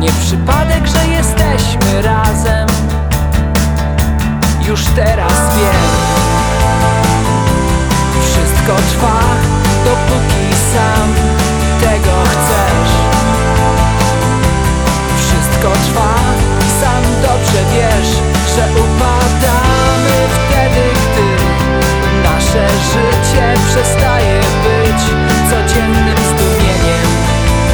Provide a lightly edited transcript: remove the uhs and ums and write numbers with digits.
nie przypadek, że jesteśmy razem. Już teraz wiem, wszystko trwa, dopóki sam tego chcę.